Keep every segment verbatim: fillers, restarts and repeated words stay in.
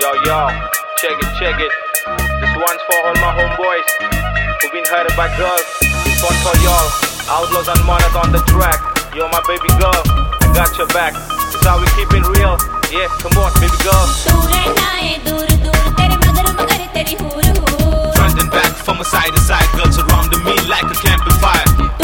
Yo, yo, check it, check it. This one's for all my homeboys who've been hurted by girls. This one for y'all, outlaws and mourners on the track. You're my baby girl, I got your back. This how we keep it real. Yeah, come on, baby girl. Front and back, from a side to side, girls surrounding me like a campfire.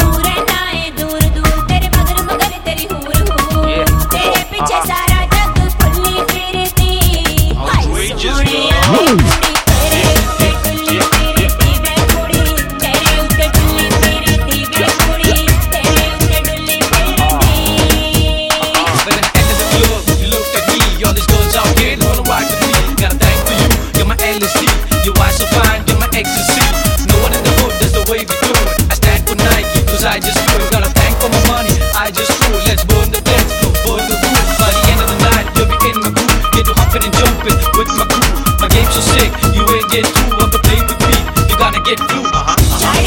You are so fine, you're my ecstasy. No one in the hood does the way we do it. I stand for Nike, cause I just do it. Gotta thank for my money, I just do it. Let's burn the dance, burn the roof. By the end of the night, you'll be in my groove. Get to hopping and jumping with my crew. My game's so sick, you ain't get through. I'm to play with me, you gotta get through. Uh-huh, uh-huh.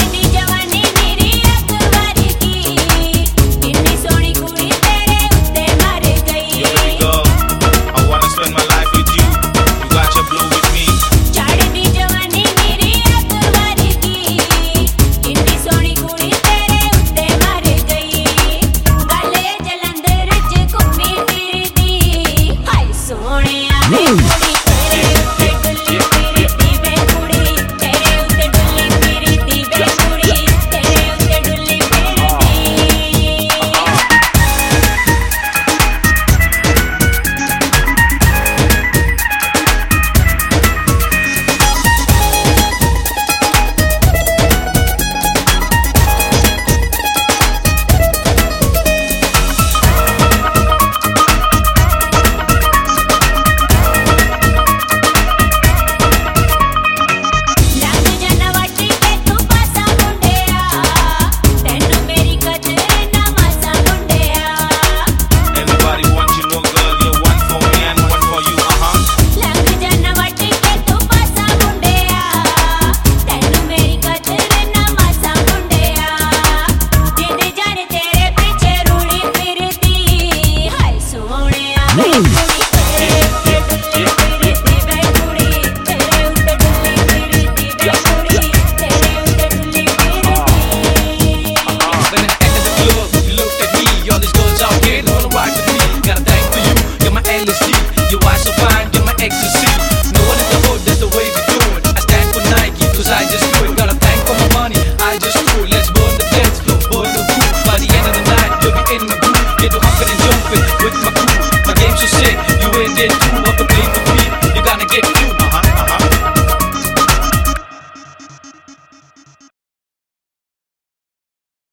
You are so fine.